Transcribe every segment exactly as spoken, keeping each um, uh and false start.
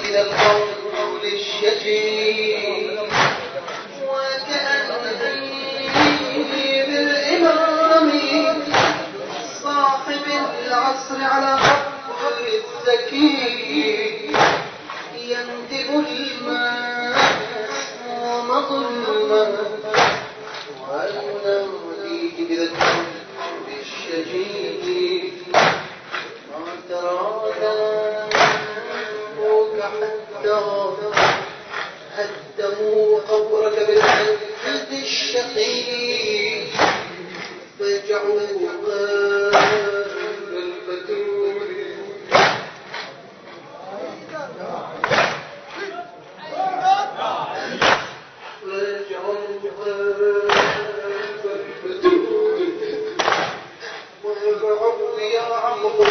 من القول الشجي وكأنني بالإمام صاحب العصر على قبر الزكي ينتب الماء ومظلما ويناديه بالقول الشجي ما ترى ذنبك حتى هدموا قبرك بالعهد الشقي فجعوا قلب البتول فجعوا قلب البتول ورعوا يا عمرو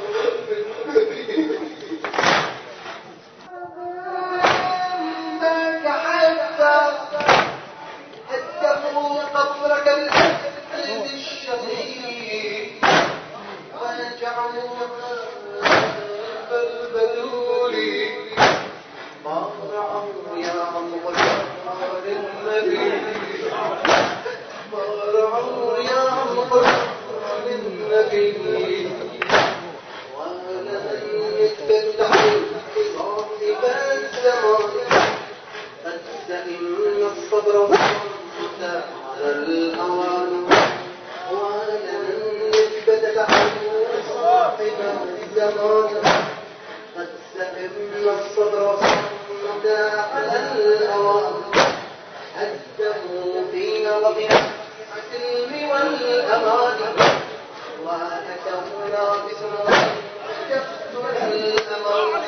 قبرك بالقلب الشقي وجعلوا قلب البلول ما رعوا يا عمر النبي ما رعوا يا عمر النبي ولن يتبعوا صاحب الزمان فاستئن الصبر على الأوان ولن يثبت عنه صاحب الزمان قد سئمنا الصبر وصمد على الأوان هدموا فينا بقية السلم والأمان وأتونا بسمع تقتل الأمان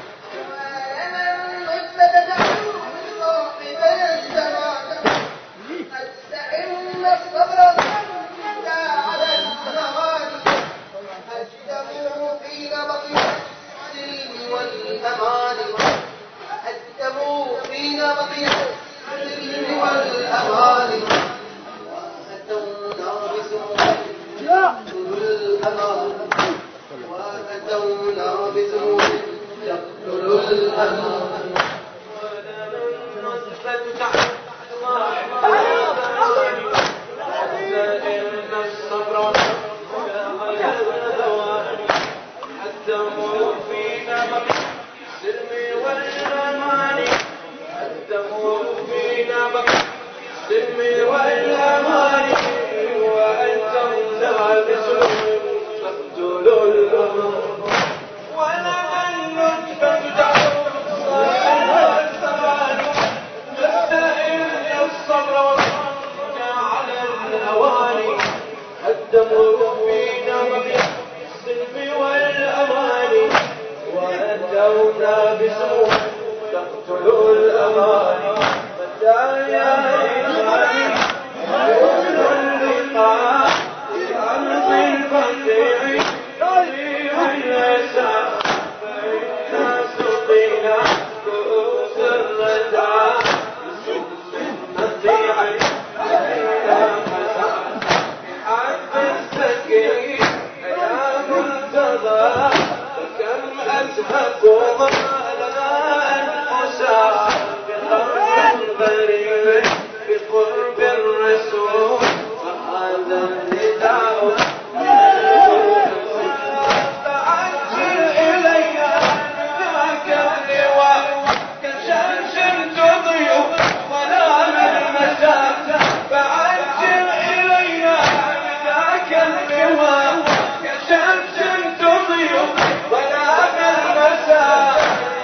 ولن يثبت عنه صاحب الزمان أستعن الصبر على الزمان أجدموا فينا بقية السلم والأمان أجدموا فينا بقية السلم والأمان وأتونا بسموم تقتل الأمان وأتونا بسموم تقتل الأمان ولن نثبت تحت الصبر على الهوان حدموا فينا بالسلم والأمان حدموا فينا بالسلم والأمان وأنتم لابسون فاقتلوا الأمان ولمن نثبت تحت صاحب الزمان نستئن الصبر على الأواني هدموا فينا بالسلم والأمان وأتونا بسوء تقتلوا الأمان متى يا إخواني يقول اللقاء في أرض البقيع طريق اليسار فإنا سقينا كؤوس الردى أزهقوا ضمالا أنفسا بقرب غريب بقرب الرسول فهذا النداء فعجل إلي ذاك اللواء كشمس تضيء ظلام المساء فعجل إلي ذاك اللواء كشمس تضيء ظلام المساء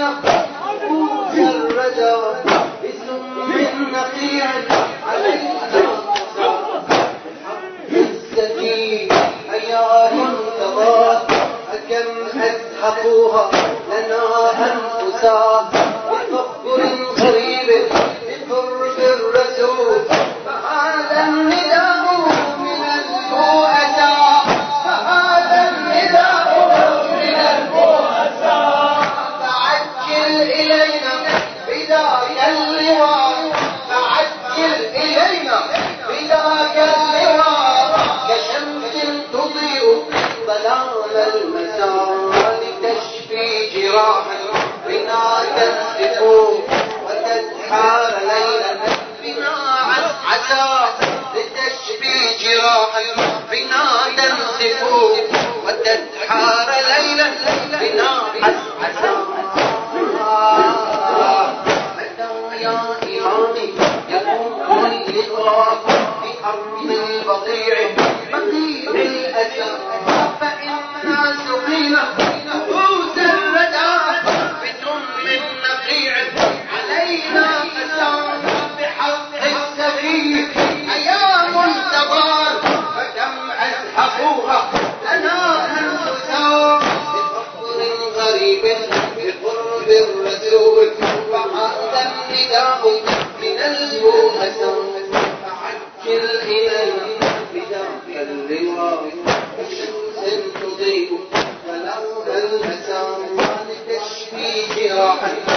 إلينا كؤوس الردى بسم نقيع علينا السكين أيام تضاد كم أزحفوها لنا أنفسا بفخر قريب بقرب الرسول فهذا النداء من البؤساء فهذا النداء من البؤساء فعجل إلينا بذاك اللواء فعجل إلينا بذاك اللواء كشمس تضيء ظلام المساء لتشفي جراحا بنا تنزف وتدحار ليلا بنا عسى لتشفي جراحا بنا تنزف وتدحار ليلا بنا عسى متى يا إمامي يكون اللقاء في أرض البضيع بقيع الأسى فإنا سقينا كؤوس الردى بدم نقيع علينا فساد بحق السفيه أيام تضار فكم أزحفوها لنا أنفسا بفخر غريب بقرب الرسول فهذا النداء من البؤساء فعجل إلينا بذاك اللواء تضيء فلولا المساء لتشفي جراحا